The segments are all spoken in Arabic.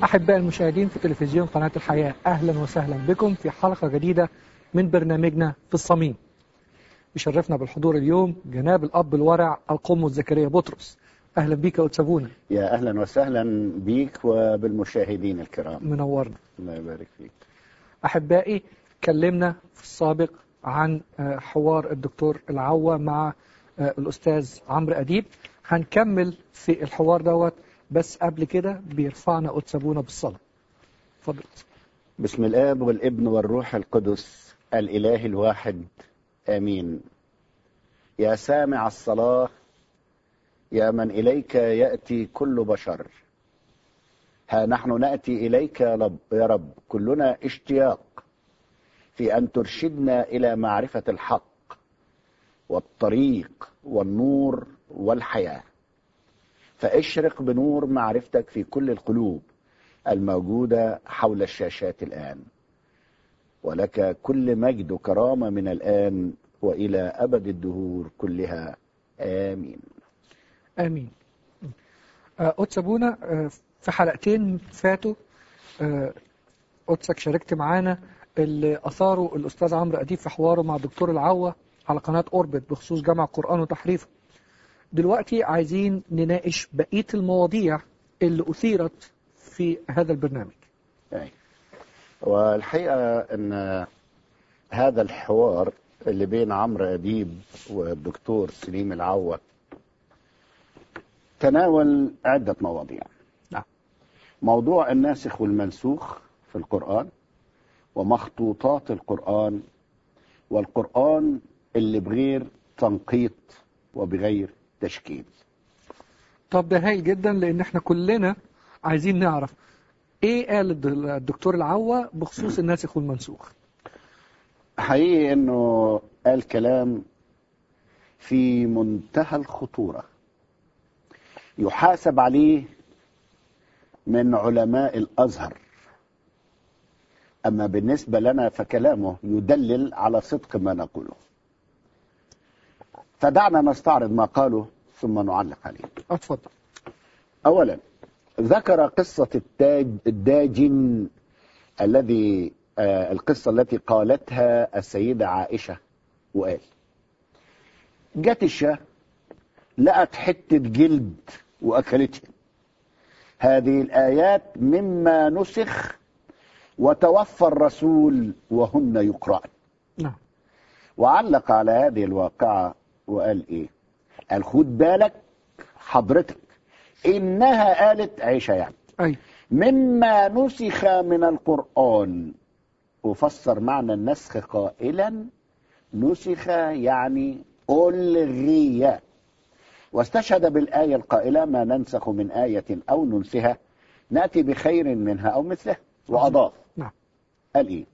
أحباء المشاهدين في تلفزيون قناة الحياة، أهلا وسهلا بكم في حلقة جديدة من برنامجنا في الصميم. يشرفنا بالحضور اليوم جناب الأب الورع القمص زكريا بطرس. أهلا بيك يا أتسابونا. يا أهلا وسهلا بيك وبالمشاهدين الكرام. منورنا. الله يبارك فيك. أحبائي، كلمنا في السابق عن حوار الدكتور العوة مع الأستاذ عمرو أديب. هنكمل في الحوار دوت، بس قبل كده بيرفعنا أتسابونا بالصلاة. اتفضل. بسم الآب والابن والروح القدس الإله الواحد، آمين. يا سامع الصلاة، يا من إليك يأتي كل بشر، ها نحن نأتي إليك يا رب، كلنا اشتياق في أن ترشدنا إلى معرفة الحق والطريق والنور والحياة، فاشرق بنور معرفتك في كل القلوب الموجودة حول الشاشات الآن، ولك كل مجد وكرامة من الآن وإلى أبد الدهور كلها، آمين. آمين. أتسابونا، في حلقتين فاتوا قدسك شاركت معانا اللي أثاره الأستاذ عمرو أديب في حواره مع الدكتور العوة على قناة أوربت بخصوص جمع القرآن وتحريفه. دلوقتي عايزين نناقش بقية المواضيع اللي أثيرت في هذا البرنامج. والحقيقة أن هذا الحوار اللي بين عمرو أديب والدكتور سليم العوة تناول عدة مواضيع. موضوع الناسخ والمنسوخ في القرآن، ومخطوطات القرآن، والقرآن اللي بغير تنقيط وبغير تشكيل. طب ده هايل جدا، لأن احنا كلنا عايزين نعرف ايه قال الدكتور العوة بخصوص الناسخ والمنسوخ. حقيقي انه قال كلام في منتهى الخطورة يحاسب عليه من علماء الأزهر، أما بالنسبة لنا فكلامه يدلل على صدق ما نقوله. فدعنا نستعرض ما قاله ثم نعلق عليه. اتفضل. أولا، ذكر قصة الداجن الذي القصة التي قالتها السيدة عائشة، وقال جت الشاه لقت حتة جلد وأكلتها. هذه الآيات مما نسخ وتوفى الرسول وهن يقرأن. نعم. وعلق على هذه الواقعة وقال إيه؟ قال خد بالك حضرتك، إنها قالت عائشة يعني أي مما نسخ من القرآن، وفسر معنى النسخ قائلا نسخ يعني ألغي، واستشهد بالآية القائلة ما ننسخ من آية أو ننسها نأتي بخير منها أو مثلها. وأضاف نعم. قال إيه؟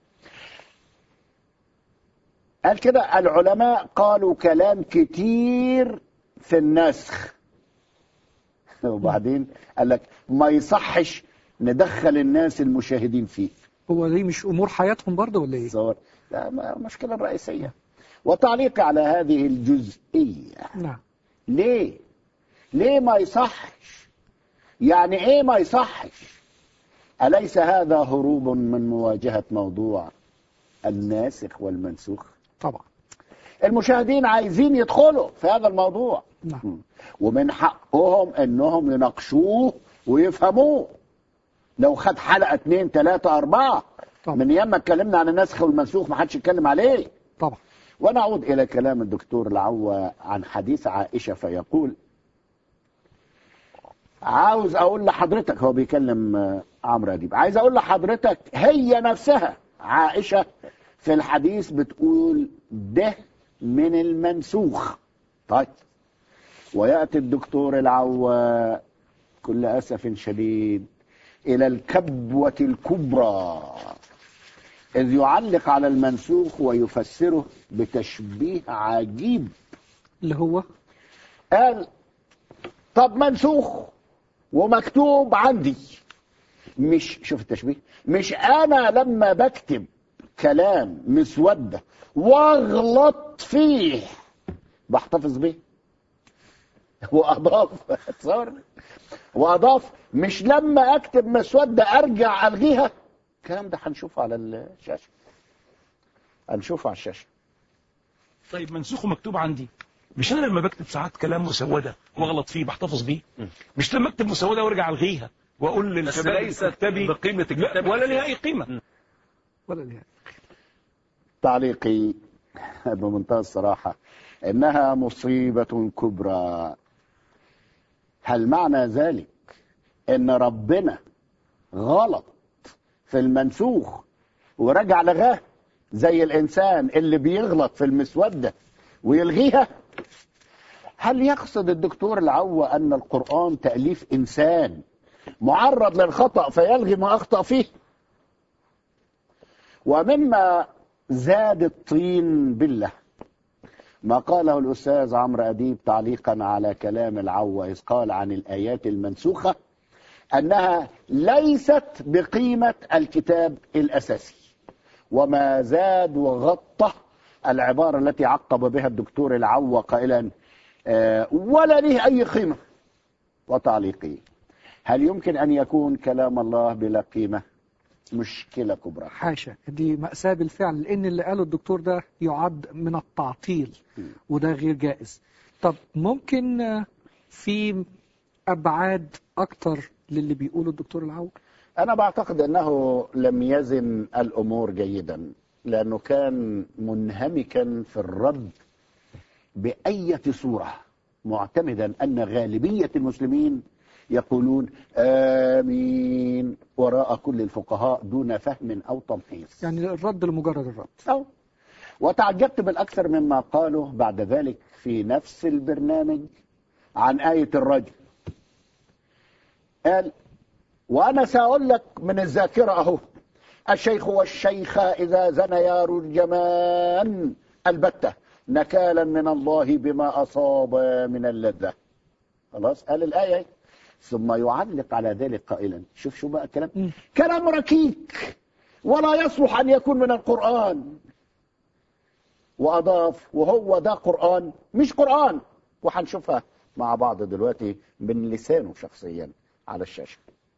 قال كده العلماء قالوا كلام كتير في النسخ، وبعدين قال لك ما يصحش ندخل الناس المشاهدين فيه. هو دي مش أمور حياتهم برضه ولا إيه؟ لا، مشكلة رئيسية. وتعليق على هذه الجزئية، نعم. ليه ما يصحش؟ يعني ايه ما يصحش؟ أليس هذا هروب من مواجهة موضوع الناسخ والمنسوخ؟ طبعا. المشاهدين عايزين يدخلوا في هذا الموضوع، نعم. ومن حقهم انهم يناقشوه ويفهموه. لو خد حلقة 2 3 4 طبعا. من ايام ما اتكلمنا عن النسخ والمنسوخ ما حدش يتكلم عليه. طبعا. ونعود إلى كلام الدكتور العوة عن حديث عائشة، فيقول عاوز أقول لحضرتك، هو بيكلم عمرو أديب، عايز أقول لحضرتك هي نفسها عائشة في الحديث بتقول ده من المنسوخ. طيب، ويأتي الدكتور العوة كل أسف شديد إلى الكبوة الكبرى، إذ يعلق على المنسوخ ويفسره بتشبيه عجيب، اللي هو قال طب منسوخ ومكتوب عندي، مش شوف التشبيه، مش أنا لما بكتب كلام مسودة واغلط فيه بحتفظ به؟ وأضاف مش لما أكتب مسودة أرجع ألغيها. الكلام ده هنشوفه على الشاشة، هنشوفه على الشاشة. طيب منسوخ مكتوب عندي، مش أنا لما بكتب ساعات كلام مسودة وأغلط فيه بحتفظ بيه؟ مش لما أكتب مسودة وأرجع ألغيها وأقول للشباب ليست بقيمة الكتاب ولا لها أي قيمة ولا لها. تعليقي بمنتهى الصراحة إنها مصيبة كبرى. هل معنى ذلك إن ربنا غلط في المنسوخ ورجع لغاه زي الإنسان اللي بيغلط في المسودة ويلغيها؟ هل يقصد الدكتور العوة أن القرآن تأليف إنسان معرض للخطأ فيلغي ما أخطأ فيه؟ ومما زاد الطين بالله ما قاله الأستاذ عمرو أديب تعليقا على كلام العوة إذ قال عن الآيات المنسوخة أنها ليست بقيمة الكتاب الأساسي، وما زاد وغطى العبارة التي عقب بها الدكتور العوة قائلا ولا له أي قيمة. وتعليقي: هل يمكن أن يكون كلام الله بلا قيمة؟ مشكلة كبرى. حاشا، دي مأساة بالفعل، لأن اللي قاله الدكتور ده يعد من التعطيل وده غير جائز. طب ممكن في أبعاد أكتر للي بيقوله الدكتور العوة؟ أنا بعتقد أنه لم يزن الأمور جيدا، لأنه كان منهمكا في الرد بأية صورة، معتمدا أن غالبية المسلمين يقولون آمين وراء كل الفقهاء دون فهم أو تمحيص، يعني الرد لمجرد الرد. وتعجبت بالأكثر مما قالوا بعد ذلك في نفس البرنامج عن آية الرجل. قال: وأنا سأقول لك من الذاكرة أهو: الشيخ والشيخة إذا زنيا رجمان البتة نكالا من الله بما أصاب من اللذة. خلاص، قال الآية، ثم يعلق على ذلك قائلا: شوف شو بقى الكلام، كلام ركيك ولا يصلح أن يكون من القرآن. وأضاف: وهو ده قرآن مش قرآن. وحنشوفها مع بعض دلوقتي من لسانه شخصيا على الشاشة.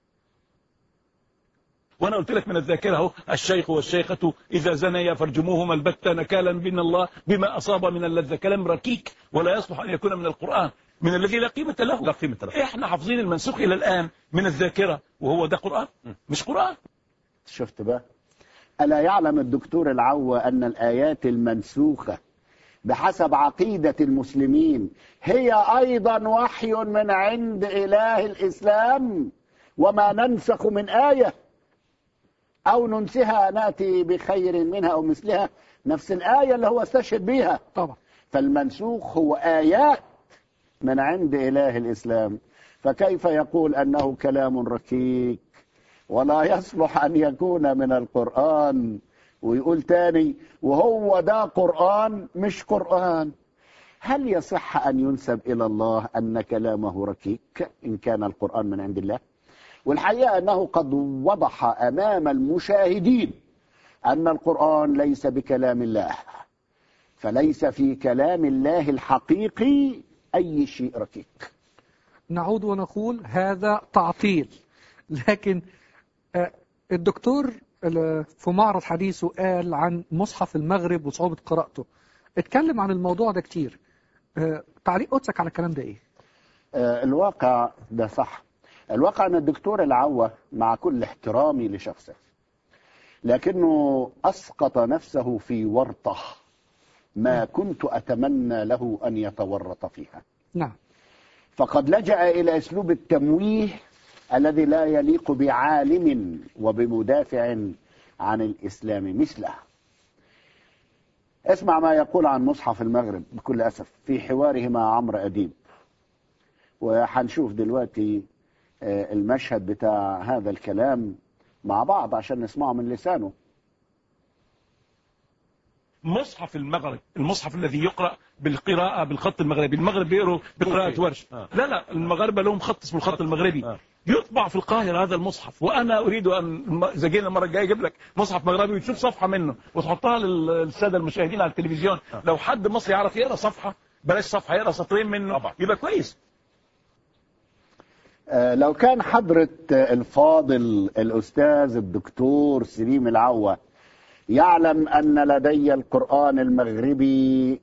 وانا قلت لك من الذاكره اهو: الشيخ والشيخه اذا زنيا فارجموهما البتة نكالا من الله بما اصاب من اللذة. كلام ركيك ولا يصلح ان يكون من القران، من الذي لا قيمه له. لا قيمه له. احنا حافظين المنسوخ الى الان من الذاكره، وهو ده قران مش قران. شفت بقى؟ ألا يعلم الدكتور العوة أن الآيات المنسوخة بحسب عقيدة المسلمين هي أيضا وحي من عند إله الإسلام، وما ننسخ من آية أو ننسها نأتي بخير منها أو مثلها، نفس الآية اللي هو استشهد بيها طبعا. فالمنسوخ هو آيات من عند إله الإسلام، فكيف يقول أنه كلام ركيك ولا يصلح أن يكون من القرآن؟ ويقول تاني: وهو ده قرآن مش قرآن. هل يصح أن ينسب إلى الله أن كلامه ركيك إن كان القرآن من عند الله؟ والحقيقة أنه قد وضح أمام المشاهدين أن القرآن ليس بكلام الله، فليس في كلام الله الحقيقي أي شيء ركيك. نعود ونقول هذا تعطيل. لكن الدكتور في معرض حديثه قال عن مصحف المغرب وصعوبة قراءته، اتكلم عن الموضوع ده كتير. تعليق قدسك على الكلام ده ايه؟ الواقع ده صح. الواقع أن الدكتور العوة مع كل احترامي لشخصه لكنه أسقط نفسه في ورطة ما كنت أتمنى له أن يتورط فيها. نعم. فقد لجأ إلى أسلوب التمويه الذي لا يليق بعالم وبمدافع عن الإسلام مثله. اسمع ما يقول عن مصحف المغرب بكل أسف في حواره مع عمرو أديب، وحنشوف دلوقتي المشهد بتاع هذا الكلام مع بعض عشان نسمعه من لسانه. مصحف المغرب، المصحف الذي يقرأ بالقراءة بالخط المغربي، المغرب بيقروا بقراءة ورش. لا المغاربة لهم خط اسمه الخط المغربي. يطبع في القاهرة هذا المصحف، وأنا أريد أن إذا جينا المرة الجاية أجيب لك مصحف مغربي وتشوف صفحة منه وتحطها للسادة المشاهدين على التلفزيون. لو حد مصري يعرف يقرأ صفحة، بلاش صفحة، يقرأ سطرين منه يبقى كويس. لو كان حضرة الفاضل الأستاذ الدكتور سليم العوة يعلم أن لدي القرآن المغربي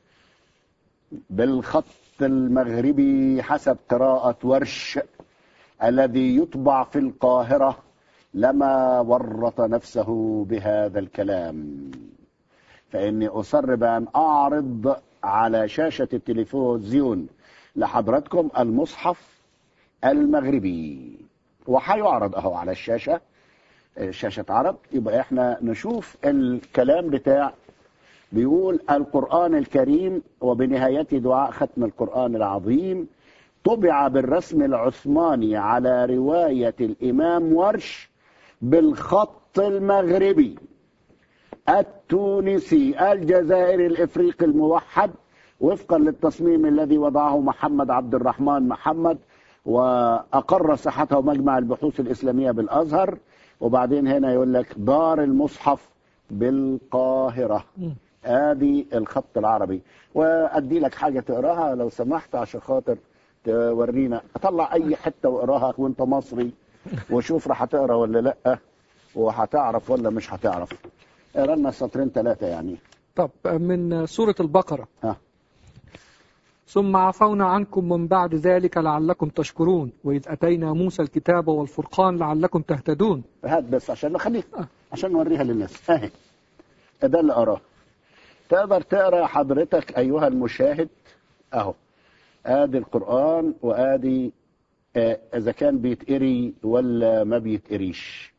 بالخط المغربي حسب قراءة ورش الذي يطبع في القاهرة لما ورط نفسه بهذا الكلام. فإني أصر بأن أعرض على شاشة التلفزيون لحضراتكم المصحف المغربي، وحيعرض أهو على الشاشة، شاشة عرض. يبقى احنا نشوف الكلام بتاع، بيقول القرآن الكريم وبنهاية دعاء ختم القرآن العظيم طبع بالرسم العثماني على رواية الإمام ورش بالخط المغربي التونسي الجزائري الإفريقي الموحد وفقا للتصميم الذي وضعه محمد عبد الرحمن محمد وأقر صحته مجمع البحوث الإسلامية بالأزهر. وبعدين هنا يقول لك دار المصحف بالقاهرة. ادي الخط العربي. وادي لك حاجة تقراها لو سمحت عشان خاطر تورينا. طلع اي حتة واقراها وانت مصري وشوف راح هتقرا ولا لا، وهتعرف ولا مش هتعرف. اقرا لنا سطرين ثلاثة يعني. طب من سورة البقرة. ثم عفونا عنكم من بعد ذلك لعلكم تشكرون وإذ أتينا موسى الكتاب والفرقان لعلكم تهتدون. هات بس عشان نخليه عشان نوريها للناس. اهي ده اللي أراه. تقدر تقرأ حضرتك أيها المشاهد أهو. آدي القرآن وآدي إذا كان بيتقري ولا ما بيتقريش.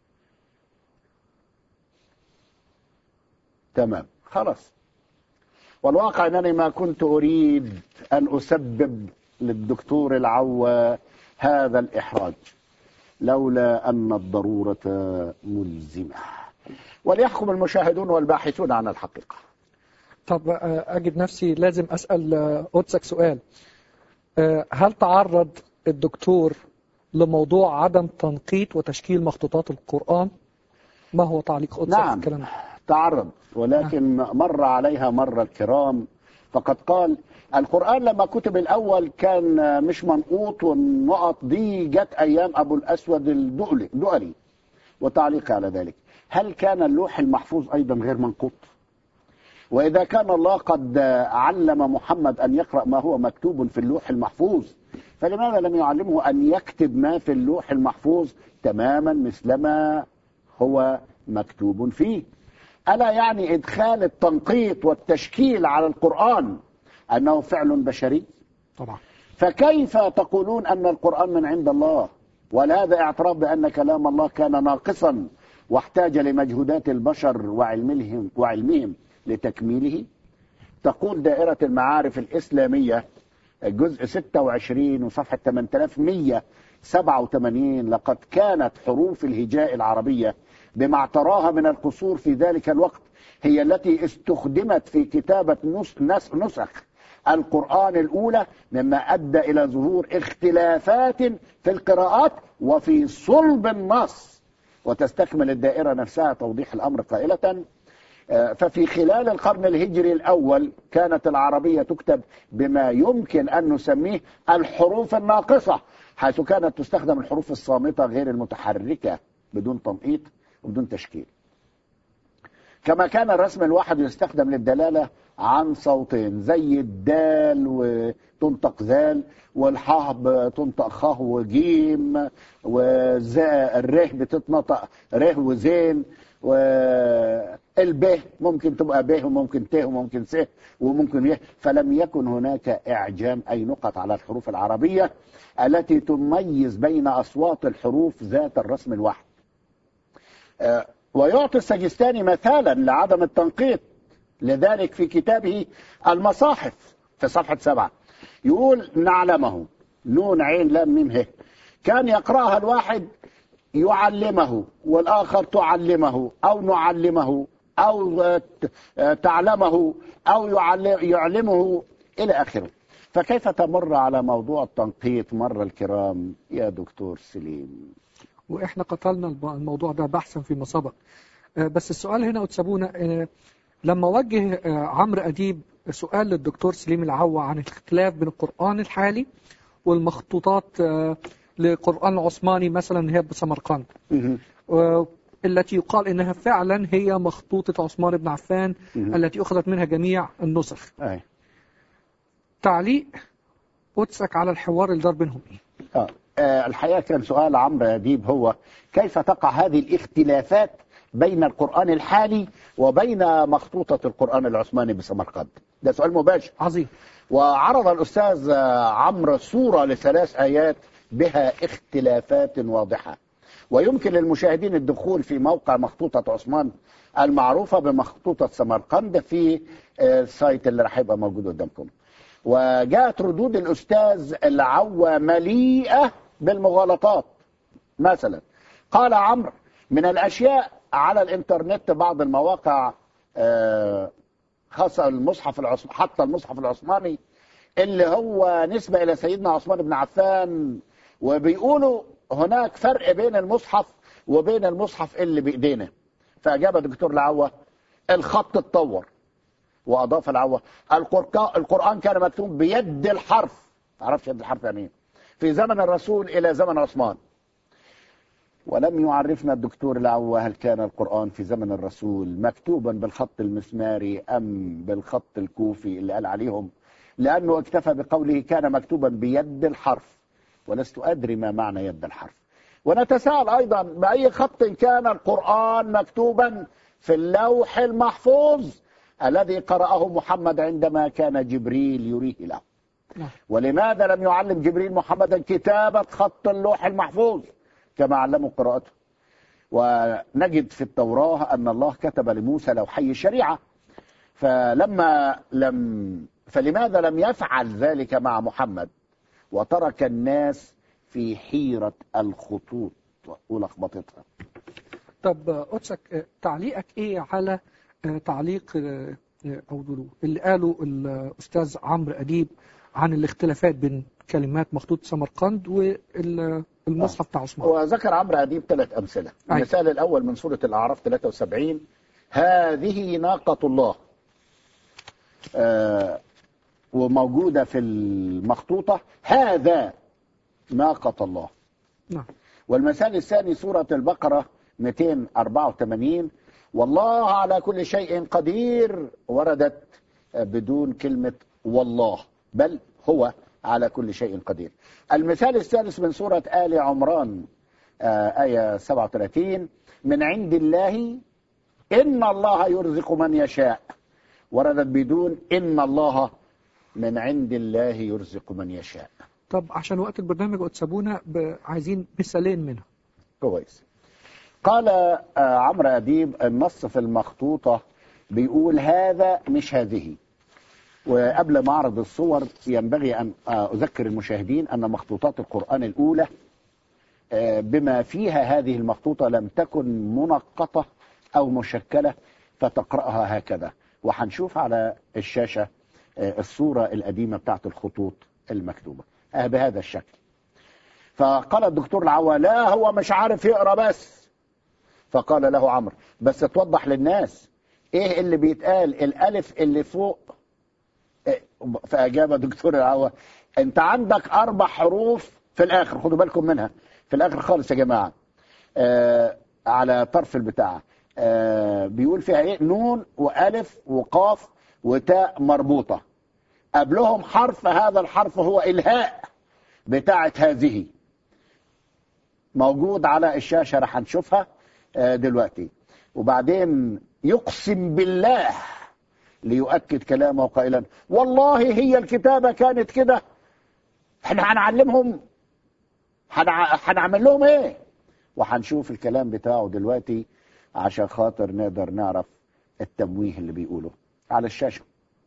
تمام خلاص. والواقع أنني ما كنت أريد أن أسبب للدكتور العوة هذا الإحراج لولا أن الضرورة ملزمة، وليحكم المشاهدون والباحثون عن الحقيقة. طب أجد نفسي لازم أسأل قدسك سؤال. هل تعرض الدكتور لموضوع عدم تنقيط وتشكيل مخطوطات القرآن؟ ما هو تعليق قدسك في الكلام ده؟ تعرض، ولكن مر عليها مر الكرام. فقد قال القرآن لما كتب الأول كان مش منقوط، والنقط دي جت أيام أبو الأسود الدؤلي. وتعليق على ذلك، هل كان اللوح المحفوظ أيضا غير منقوط؟ وإذا كان الله قد علم محمد أن يقرأ ما هو مكتوب في اللوح المحفوظ، فلماذا لم يعلمه أن يكتب ما في اللوح المحفوظ تماما مثلما هو مكتوب فيه؟ ألا يعني إدخال التنقيط والتشكيل على القرآن أنه فعل بشري؟ طبعا. فكيف تقولون أن القرآن من عند الله؟ وهذا اعتراف بأن كلام الله كان ناقصا واحتاج لمجهودات البشر وعلمهم لتكميله. تقول دائرة المعارف الإسلامية الجزء 26 وصفحة 8187 لقد كانت حروف الهجاء العربية بما اعتراها من القصور في ذلك الوقت هي التي استخدمت في كتابة نسخ القرآن الأولى، مما أدى إلى ظهور اختلافات في القراءات وفي صلب النص. وتستكمل الدائرة نفسها توضيح الأمر قائلة ففي خلال القرن الهجري الأول كانت العربية تكتب بما يمكن أن نسميه الحروف الناقصة، حيث كانت تستخدم الحروف الصامتة غير المتحركة بدون تنقيط وبدون تشكيل. كما كان الرسم الواحد يستخدم للدلالة عن صوتين زي الدال وتنطق ذال، والحاء تنطق خاء وجيم، والره بتتنطق ره وزين، والب ممكن تبقى ب وممكن ت وممكن س وممكن ي. فلم يكن هناك إعجام أي نقط على الحروف العربية التي تميز بين أصوات الحروف ذات الرسم الواحد. ويعطي السجستاني مثالا لعدم التنقيط لذلك في كتابه المصاحف في صفحة 7 يقول نعلمه نون عين لام ميم ه كان يقرأها الواحد يعلمه والآخر تعلمه أو نعلمه أو تعلمه أو يعلمه إلى آخره. فكيف تمر على موضوع التنقيط مر الكرام يا دكتور سليم؟ وإحنا قتلنا الموضوع ده بحثا فيما سبق. بس السؤال هنا أتسابونا لما وجه عمرو أديب سؤال للدكتور سليم العوة عن الاختلاف بين القرآن الحالي والمخطوطات لقرآن العثماني مثلا هي بسمرقند، التي يقال إنها فعلا هي مخطوطة عثمان بن عفان التي أخذت منها جميع النسخ. تعليق قدسك على الحوار اللي دار بينهم إيه؟ الحقيقة كان سؤال عمرو أديب هو كيف تقع هذه الاختلافات بين القرآن الحالي وبين مخطوطة القرآن العثماني بسمرقند. ده سؤال مباشر عظيم. وعرض الأستاذ عمرو صورة ل3 آيات بها اختلافات واضحة، ويمكن للمشاهدين الدخول في موقع مخطوطة عثمان المعروفة بمخطوطة سمرقند في السايت اللي راح يبقى موجود قدامكم. وجاءت ردود الأستاذ العوة مليئة بالمغالطات. مثلا قال عمرو: من الأشياء على الإنترنت بعض المواقع خاصة المصحف العثماني، حتى المصحف العثماني اللي هو نسبة إلى سيدنا عثمان بن عفان، وبيقولوا هناك فرق بين المصحف وبين المصحف اللي بإيدينا. فأجاب الدكتور العوة: الخط اتطور. وأضاف العوة: القرآن كان مكتوب بيد الحرف. تعرفش يد الحرف يعني ايه؟ في زمن الرسول إلى زمن عثمان. ولم يعرفنا الدكتور العوة هل كان القرآن في زمن الرسول مكتوبا بالخط المسماري أم بالخط الكوفي اللي قال عليهم، لأنه اكتفى بقوله كان مكتوبا بيد الحرف، ولست أدري ما معنى يد الحرف. ونتساءل أيضا بأي خط كان القرآن مكتوبا في اللوح المحفوظ الذي قرأه محمد عندما كان جبريل يريه له. ولماذا لم يعلم جبريل محمدا كتابة خط اللوح المحفوظ كما علموا قراءته؟ ونجد في التوراة أن الله كتب لموسى لوحي الشريعة، فلماذا لم يفعل ذلك مع محمد وترك الناس في حيرة الخطوط ولخبطتها؟ طب قدسك تعليقك ايه على تعليق او اللي قاله الاستاذ عمرو اديب عن الاختلافات بين كلمات مخطوط سمرقند والمصحف بتاع عثمان؟ وذكر عمرو اديب 3 أمثلة. المثال الاول من سورة الاعراف 73: هذه ناقة الله، وموجودة في المخطوطة هذا ناقة الله. نعم. والمثال الثاني سورة البقرة 284: والله على كل شيء قدير، وردت بدون كلمة والله، بل هو على كل شيء قدير. المثال الثالث من سورة آل عمران آية 37: من عند الله إن الله يرزق من يشاء، وردت بدون إن الله من عند الله يرزق من يشاء. طب عشان وقت البرنامج وتسابونا عايزين مثالين منها. كويس. قال عمرو أديب: النص في المخطوطة بيقول هذا مش هذه. وقبل ما أعرض الصور ينبغي أن أذكر المشاهدين أن مخطوطات القرآن الأولى بما فيها هذه المخطوطة لم تكن منقطة أو مشكلة فتقرأها هكذا. وهنشوف على الشاشة الصورة القديمة بتاعت الخطوط المكتوبة بهذا الشكل. فقال الدكتور العوا: لا هو مش عارف يقرأ بس. فقال له عمرو: بس توضح للناس ايه اللي بيتقال، الالف اللي فوق. فاجاب الدكتور العوا: انت عندك 4 حروف في الاخر، خدوا بالكم منها في الاخر خالص يا جماعة، على طرف البتاع بيقول فيها ايه؟ نون والف وقاف وتاء مربوطة قبلهم حرف، هذا الحرف هو الهاء بتاعت هذه، موجود على الشاشة رح نشوفها دلوقتي. وبعدين يقسم بالله ليؤكد كلامه قائلا: والله هي الكتابة كانت كده، احنا هنعلمهم، هنعمل لهم ايه؟ وهنشوف الكلام بتاعه دلوقتي عشان خاطر نقدر نعرف التمويه اللي بيقوله على الشاشة.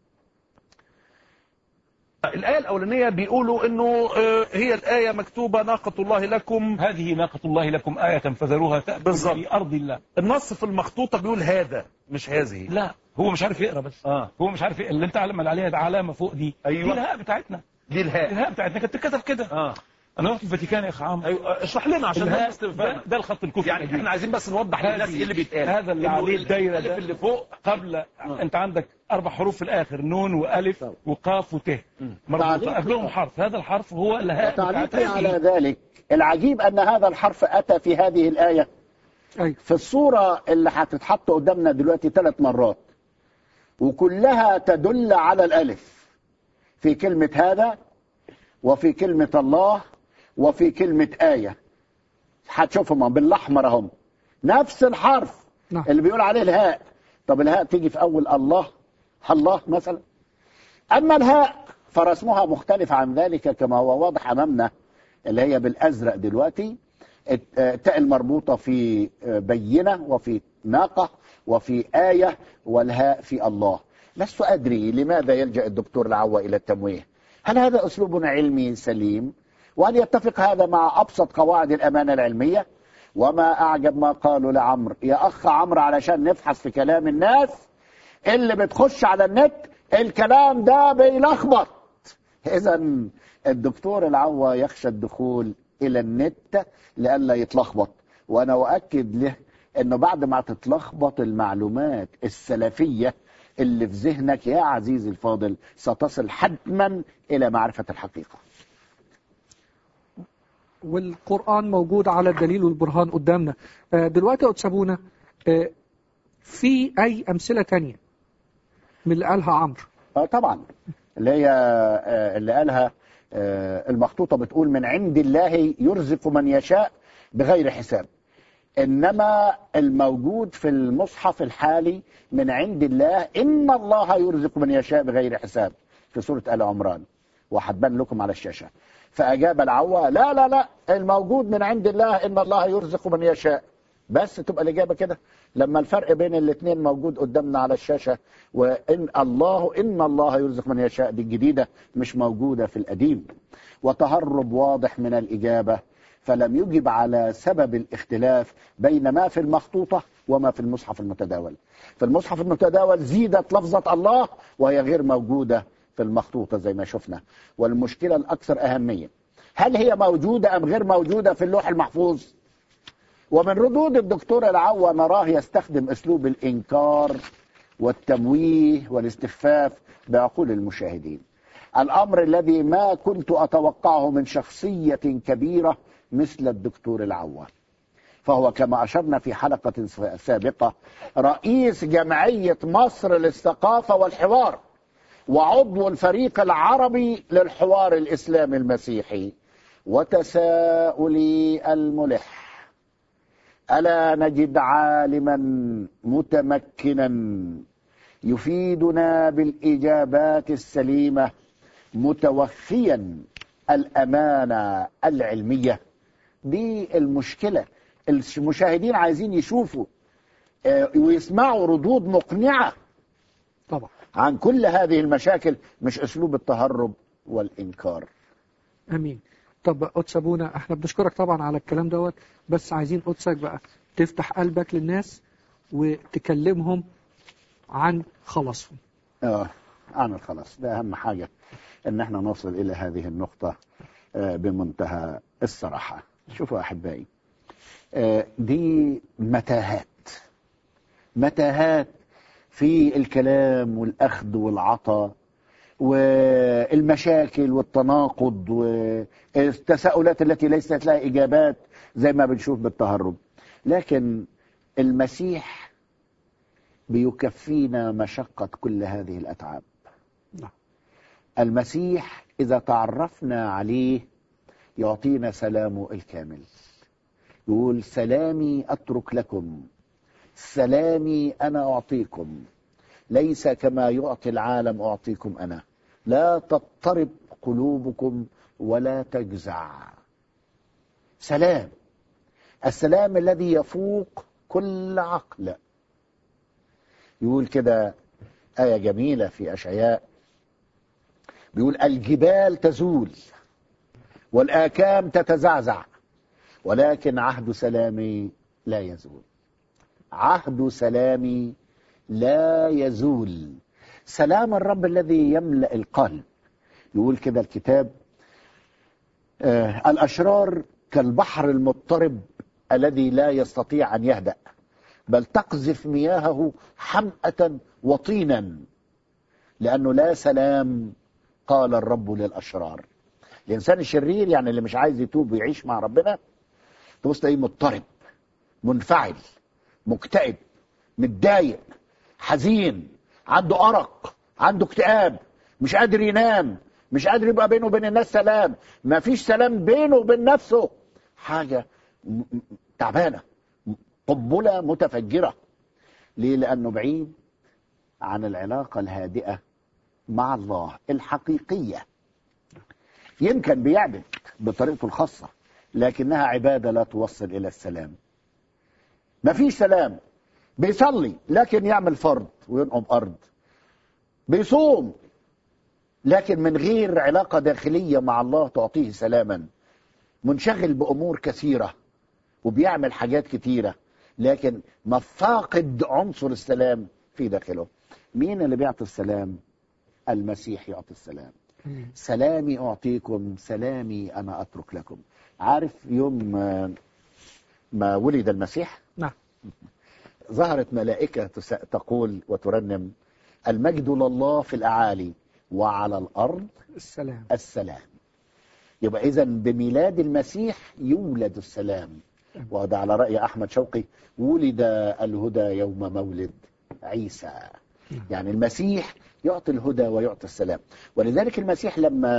الآية الأولانية بيقولوا إنه هي الآية مكتوبة ناقة الله لكم، هذه ناقة الله لكم آية فذروها تأكل في أرض الله. النص في المخطوطة بيقول هذا مش هذه. لا هو مش عارف يقرأ بس. هو مش عارف اللي انت علم عليها ده علامة فوق دي. أيوة. دي الهاء بتاعتنا. دي الهاء بتاعتنا كانت تتكتب كده. انا رحت الفاتيكان يا اخ عمرو. ايوه اشرح لنا عشان ده الخط الكوفي يعني احنا عايزين بس نوضح للناس ايه اللي بيتقال. هذا اللي عليه الدايره ده اللي فوق قبل انت عندك 4 حروف في الاخر، نون والف وقاف وت مربوطه قبلهم حرف، هذا الحرف هو الهاء. تعليقي على ذلك العجيب أن هذا الحرف أتى في هذه الآية أيوة. في الصورة اللي هتتحط قدامنا دلوقتي 3 مرات، وكلها تدل على الألف، في كلمة هذا وفي كلمة الله وفي كلمة آية. هتشوفهم بالأحمر اهم، نفس الحرف نعم. اللي بيقول عليه الهاء. طب الهاء تيجي في أول الله، الله مثلا. أما الهاء فرسمها مختلف عن ذلك كما هو واضح أمامنا، اللي هي بالأزرق دلوقتي. التاء المربوطة في بينة وفي ناقة وفي آية، والهاء في الله. لست أدري لماذا يلجأ الدكتور العوا إلى التمويه. هل هذا أسلوب علمي سليم؟ وهل يتفق هذا مع أبسط قواعد الأمانة العلمية؟ وما أعجب ما قالوا لعمر، يا أخ عمرو علشان نفحص في كلام الناس اللي بتخش على النت الكلام ده بيلخبط. إذا الدكتور العوا يخشى الدخول إلى النت لئلا يتلخبط، وأنا أؤكد له أنه بعد ما تتلخبط المعلومات السلفية اللي في ذهنك يا عزيزي الفاضل ستصل حتما إلى معرفة الحقيقة. والقرآن موجود على الدليل والبرهان قدامنا دلوقتي. أتسابونا في أي أمثلة تانية من اللي قالها عمرو؟ طبعا اللي قالها المخطوطة بتقول من عند الله يرزق من يشاء بغير حساب. إنما الموجود في المصحف الحالي من عند الله إن الله يرزق من يشاء بغير حساب في سورة آل عمران، وهتبان لكم على الشاشة. فأجاب العوا لا لا لا، الموجود من عند الله إن الله يرزق من يشاء، بس تبقى الإجابة كده. لما الفرق بين الاثنين موجود قدامنا على الشاشة، وإن الله يرزق من يشاء دي الجديدة مش موجودة في القديم، وتهرب واضح من الإجابة. فلم يجب على سبب الاختلاف بين ما في المخطوطة وما في المصحف المتداول. في المصحف المتداول زيدت لفظة الله وهي غير موجودة في المخطوطة زي ما شفنا. والمشكلة الأكثر أهمية، هل هي موجودة أم غير موجودة في اللوح المحفوظ؟ ومن ردود الدكتور العوا نراه يستخدم أسلوب الإنكار والتمويه والاستخفاف بعقول المشاهدين، الأمر الذي ما كنت أتوقعه من شخصية كبيرة مثل الدكتور العوا. فهو كما أشرنا في حلقة سابقة رئيس جمعية مصر للثقافة والحوار، وعضو الفريق العربي للحوار الإسلامي المسيحي. وتساؤلي الملح، ألا نجد عالما متمكنا يفيدنا بالإجابات السليمة متوفيا الأمانة العلمية؟ دي المشكلة. المشاهدين عايزين يشوفوا ويسمعوا ردود مقنعة طبعا عن كل هذه المشاكل، مش أسلوب التهرب والإنكار. أمين. طب أتسابونا احنا بنشكرك طبعا على الكلام دوت، بس عايزين قدسك بقى تفتح قلبك للناس وتكلمهم عن خلاصهم. عن الخلاص ده أهم حاجة، إن احنا نوصل إلى هذه النقطة بمنتهى الصراحة. شوفوا أحبائي، دي متاهات في الكلام والأخذ والعطاء والمشاكل والتناقض والتساؤلات التي ليست لها إجابات زي ما بنشوف بالتهرب. لكن المسيح بيكفينا مشقة كل هذه الأتعاب. المسيح إذا تعرفنا عليه يعطينا سلامه الكامل. يقول سلامي أترك لكم، سلامي أنا أعطيكم، ليس كما يعطي العالم أعطيكم أنا، لا تضطرب قلوبكم ولا تجزع. سلام، السلام الذي يفوق كل عقل. يقول كده آية جميلة في أشعياء، بيقول الجبال تزول والآكام تتزعزع ولكن عهد سلامي لا يزول. عهد سلامي لا يزول، سلام الرب الذي يملأ القلب. يقول كده الكتاب الأشرار كالبحر المضطرب الذي لا يستطيع أن يهدأ، بل تقذف مياهه حمأة وطينا، لأنه لا سلام قال الرب للأشرار. الإنسان الشرير يعني اللي مش عايز يتوب ويعيش مع ربنا، تبص تلاقيه مضطرب، منفعل، مكتئب، متضايق، حزين، عنده أرق، عنده اكتئاب، مش قادر ينام، مش قادر يبقى بينه وبين الناس سلام، ما فيش سلام بينه وبين نفسه، حاجة تعبانة، قنبلة متفجرة. ليه؟ لأنه بعيد عن العلاقة الهادئة مع الله الحقيقية. يمكن بيعبد بطريقته الخاصة، لكنها عبادة لا توصل إلى السلام. ما فيش سلام. بيصلي لكن يعمل فرض وينقم أرض، بيصوم لكن من غير علاقة داخلية مع الله تعطيه سلاما، منشغل بأمور كثيرة وبيعمل حاجات كثيرة، لكن ما فاقد عنصر السلام في داخله. مين اللي بيعطي السلام؟ المسيح يعطي السلام. سلامي أعطيكم، سلامي أنا أترك لكم. عارف يوم ما ولد المسيح، نعم، ظهرت ملائكة تقول وترنم: المجد لله في الأعالي وعلى الأرض السلام. السلام. يبقى إذن بميلاد المسيح يولد السلام. وهذا على رأي أحمد شوقي: ولد الهدى يوم مولد عيسى. يعني المسيح يعطي الهدى ويعطي السلام. ولذلك المسيح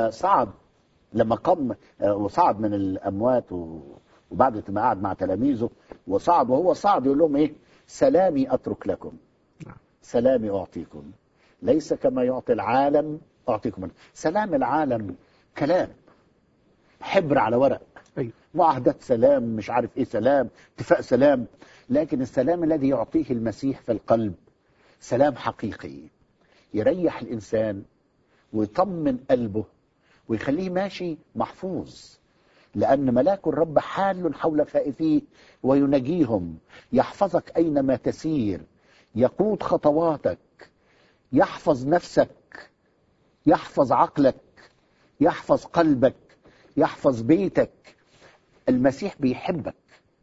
لما قام وصعد من الأموات، وبعد ما قعد مع تلاميذه وصعد، وهو صعد يقول لهم إيه؟ سلامي أترك لكم، سلامي أعطيكم، ليس كما يعطي العالم أعطيكم. سلام العالم كلام، حبر على ورق، معاهدة سلام، مش عارف إيه سلام، اتفاق سلام. لكن السلام الذي يعطيه المسيح في القلب سلام حقيقي، يريح الإنسان ويطمن قلبه ويخليه ماشي محفوظ، لأن ملاك الرب حال حول خائفيه وينجيهم، يحفظك أينما تسير، يقود خطواتك، يحفظ نفسك، يحفظ عقلك، يحفظ قلبك، يحفظ بيتك. المسيح بيحبك،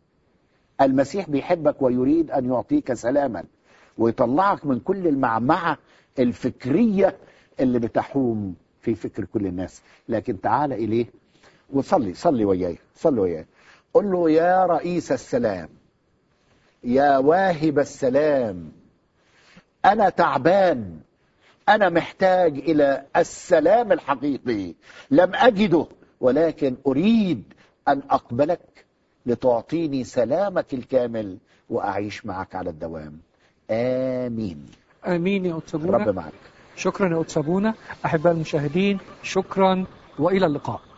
المسيح بيحبك ويريد أن يعطيك سلاما ويطلعك من كل المعمعة الفكرية اللي بتحوم في فكر كل الناس. لكن تعال إليه وصلي، صلي وياي، قل له: يا رئيس السلام، يا واهب السلام، أنا تعبان، أنا محتاج إلى السلام الحقيقي، لم أجده، ولكن أريد أن أقبلك لتعطيني سلامك الكامل وأعيش معك على الدوام. آمين. آمين يا أتسابونا. رب معك. شكرا يا أتسابونا. أحباء المشاهدين، شكرا وإلى اللقاء.